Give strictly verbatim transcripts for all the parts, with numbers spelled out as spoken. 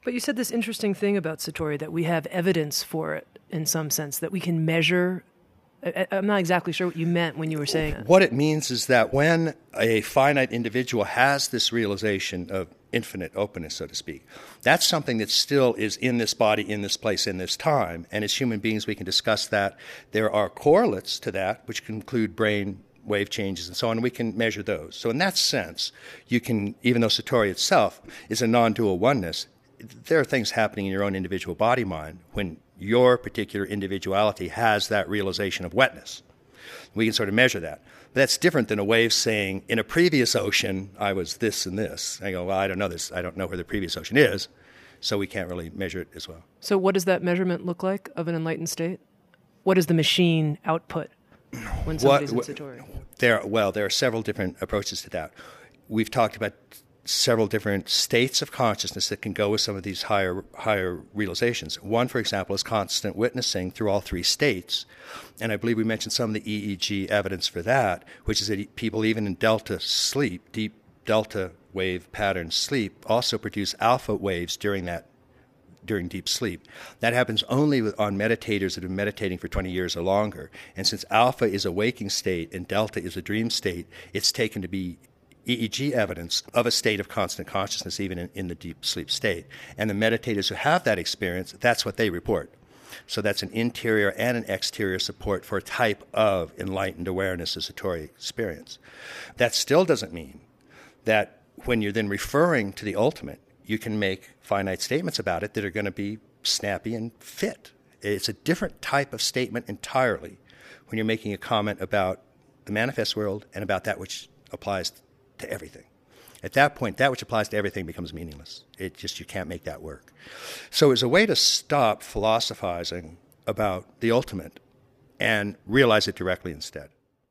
But you said this interesting thing about Satori, that we have evidence for it in some sense, that we can measure. I, I'm not exactly sure what you meant when you were saying that. What it means is that when a finite individual has this realization of infinite openness, so to speak, that's something that still is in this body, in this place, in this time. And as human beings, we can discuss that. There are correlates to that, which can include brain wave changes and so on, and we can measure those. So in that sense, you can, even though Satori itself is a non-dual oneness, there are things happening in your own individual body-mind when your particular individuality has that realization of wetness. We can sort of measure that. But that's different than a wave saying, in a previous ocean, I was this and this. I go, well, I don't know this. I don't know where the previous ocean is, so we can't really measure it as well. So what does that measurement look like of an enlightened state? What does the machine output when somebody's what, in Satori? There, well, there are several different approaches to that. We've talked about several different states of consciousness that can go with some of these higher higher realizations. One, for example, is constant witnessing through all three states. And I believe we mentioned some of the E E G evidence for that, which is that people even in delta sleep, deep delta wave pattern sleep, also produce alpha waves during that during deep sleep. That happens only with, on meditators that have been meditating for twenty years or longer. And since alpha is a waking state and delta is a dream state, it's taken to be E E G evidence of a state of constant consciousness, even in, in the deep sleep state. And the meditators who have that experience, that's what they report. So that's an interior and an exterior support for a type of enlightened awareness, a Satori experience. That still doesn't mean that when you're then referring to the ultimate, you can make finite statements about it that are going to be snappy and fit. It's a different type of statement entirely when you're making a comment about the manifest world and about that which applies to everything. At that point, that which applies to everything becomes meaningless. It just, you can't make that work. So as a way to stop philosophizing about the ultimate and realize it directly instead.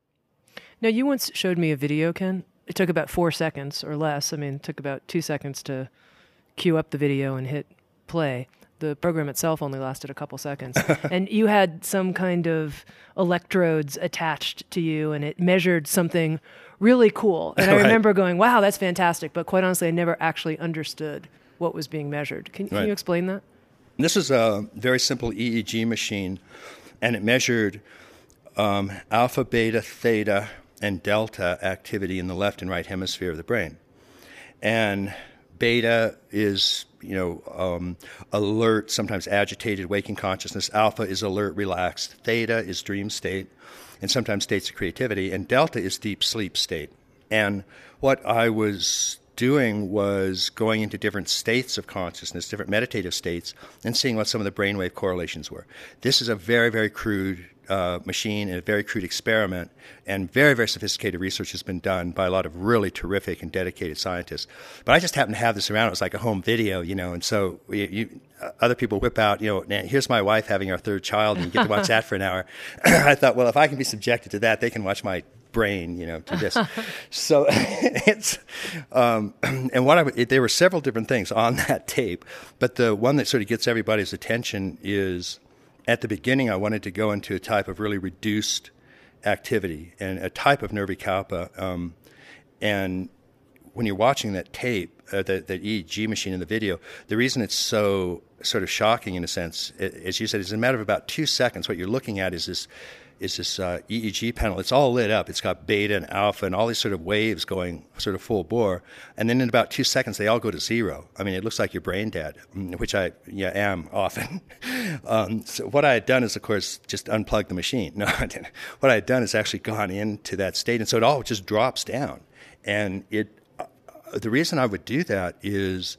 Now, you once showed me a video, Ken. It took about four seconds or less. I mean, it took about two seconds to cue up the video and hit play. The program itself only lasted a couple seconds. And you had some kind of electrodes attached to you, and it measured something really cool. And I right. remember going, wow, that's fantastic. But quite honestly, I never actually understood what was being measured. Can, can right. you explain that? This is a very simple E E G machine, and it measured um, alpha, beta, theta, and delta activity in the left and right hemisphere of the brain. And beta is, you know, um, alert, sometimes agitated, waking consciousness. Alpha is alert, relaxed. Theta is dream state, and sometimes states of creativity. And delta is deep sleep state. And what I was doing was going into different states of consciousness, different meditative states, and seeing what some of the brainwave correlations were. This is a very, very crude uh, machine and a very crude experiment, and very, very sophisticated research has been done by a lot of really terrific and dedicated scientists. But I just happened to have this around. It was like a home video, you know, and so you, you, uh, other people whip out, you know, here's my wife having our third child, and you get to watch that for an hour. I thought, well, if I can be subjected to that, they can watch my brain, you know, to this. So it's, um, and what I, it, there were several different things on that tape, but the one that sort of gets everybody's attention is, at the beginning, I wanted to go into a type of really reduced activity and a type of nirvikalpa. Um, and when you're watching that tape, uh, that, that E E G machine in the video, the reason it's so sort of shocking in a sense, as you said, is in a matter of about two seconds, what you're looking at is this is this uh, E E G panel. It's all lit up. It's got beta and alpha and all these sort of waves going sort of full bore. And then in about two seconds, they all go to zero. I mean, it looks like you're brain dead, which I yeah, am often. um, so what I had done is, of course, just unplug the machine. No, I didn't. What I had done is actually gone into that state. And so it all just drops down. And it. Uh, the reason I would do that is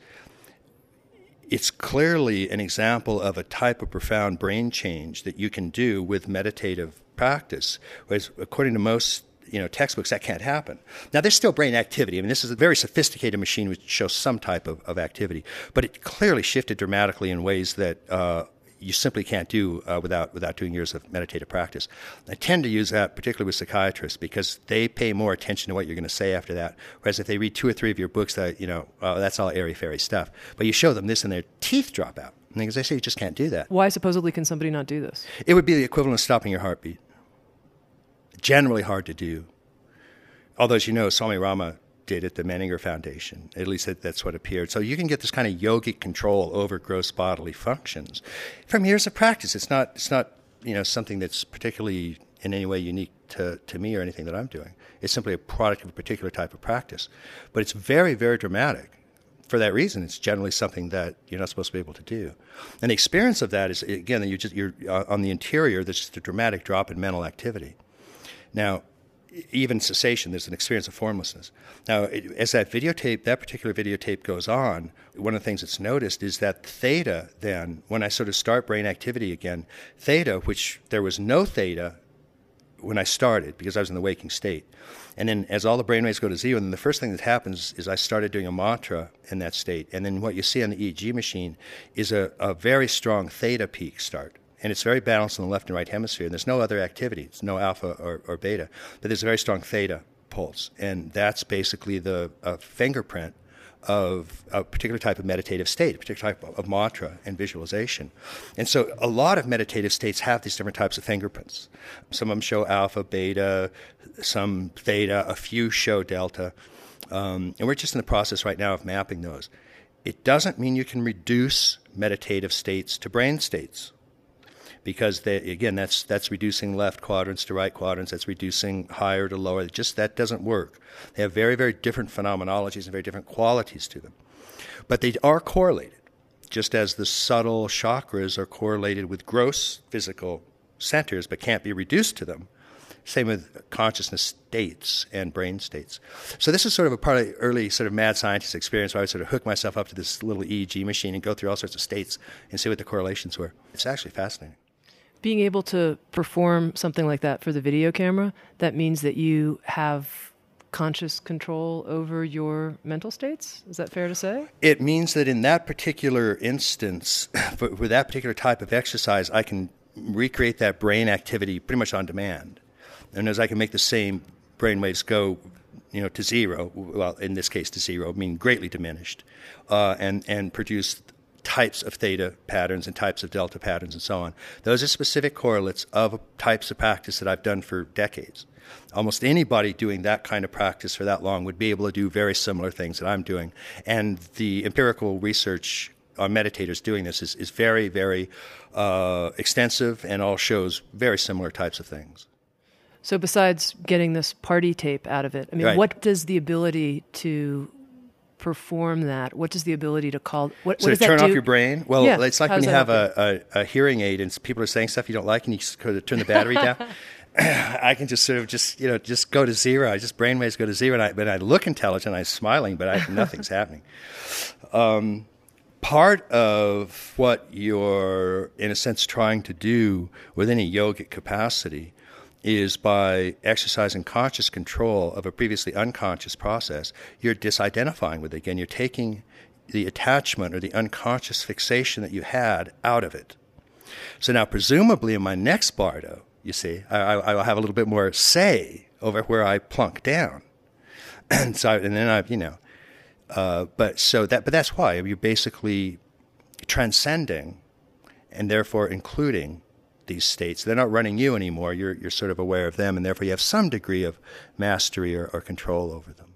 it's clearly an example of a type of profound brain change that you can do with meditative practice, whereas according to most you know textbooks, that can't happen. Now, there's still brain activity. I mean, this is a very sophisticated machine which shows some type of, of activity, but it clearly shifted dramatically in ways that uh, you simply can't do uh, without without doing years of meditative practice. I tend to use that particularly with psychiatrists because they pay more attention to what you're going to say after that, whereas if they read two or three of your books, that you know uh, that's all airy-fairy stuff. But you show them this and their teeth drop out. Because they say you just can't do that. Why supposedly can somebody not do this? It would be the equivalent of stopping your heartbeat. Generally hard to do. Although, as you know, Swami Rama did at the Menninger Foundation. At least that, that's what appeared. So you can get this kind of yogic control over gross bodily functions from years of practice. It's not, it's not, you know, something that's particularly in any way unique to, to me or anything that I'm doing. It's simply a product of a particular type of practice. But it's very, very dramatic. For that reason, it's generally something that you're not supposed to be able to do. And the experience of that is, again, you just, you're uh, on the interior, there's just a dramatic drop in mental activity. Now, even cessation, there's an experience of formlessness. Now, it, as that videotape, that particular videotape goes on, one of the things that's noticed is that theta then, when I sort of start brain activity again, theta, which there was no theta when I started because I was in the waking state. And then as all the brainwaves go to zero, then the first thing that happens is I started doing a mantra in that state. And then what you see on the E E G machine is a, a very strong theta peak start. And it's very balanced in the left and right hemisphere. And there's no other activity. It's no alpha or, or beta. But there's a very strong theta pulse. And that's basically the uh, fingerprint of a particular type of meditative state, a particular type of mantra and visualization. And so a lot of meditative states have these different types of fingerprints. Some of them show alpha, beta, some theta, a few show delta. Um, and we're just in the process right now of mapping those. It doesn't mean you can reduce meditative states to brain states. Because, they, again, that's that's reducing left quadrants to right quadrants. That's reducing higher to lower. Just that doesn't work. They have very, very different phenomenologies and very different qualities to them. But they are correlated, just as the subtle chakras are correlated with gross physical centers but can't be reduced to them. Same with consciousness states and brain states. So this is sort of a part of the early sort of mad scientist experience where I would sort of hook myself up to this little E E G machine and go through all sorts of states and see what the correlations were. It's actually fascinating. Being able to perform something like that for the video camera, that means that you have conscious control over your mental states? Is that fair to say? It means that in that particular instance, for, for that particular type of exercise, I can recreate that brain activity pretty much on demand. And as I can make the same brain waves go, you know, to zero, well, in this case to zero, meaning greatly diminished, uh, and, and produce types of theta patterns and types of delta patterns and so on. Those are specific correlates of types of practice that I've done for decades. Almost anybody doing that kind of practice for that long would be able to do very similar things that I'm doing. And the empirical research on meditators doing this is, is very, very uh, extensive and all shows very similar types of things. So besides getting this party tape out of it, I mean, right. What does the ability to perform that? What does the ability to call? What, so what does to turn that do? off your brain? Well, yeah. it's like How when you have a, a, a, a hearing aid and people are saying stuff you don't like, and you just go to turn the battery down. I can just sort of just you know just go to zero. I just brainwaves go to zero, and I, but I look intelligent. I'm smiling, but I, nothing's happening. Um, part of what you're, in a sense, trying to do with any yogic capacity is by exercising conscious control of a previously unconscious process, you're disidentifying with it. Again, you're taking the attachment or the unconscious fixation that you had out of it. So now, presumably, in my next bardo, you see, I, I will have a little bit more say over where I plunk down. and so, and then I, you know, uh, but so that, but that's why you're basically transcending and therefore including these states. They're not running you anymore. You're you're sort of aware of them, and therefore you have some degree of mastery or, or control over them.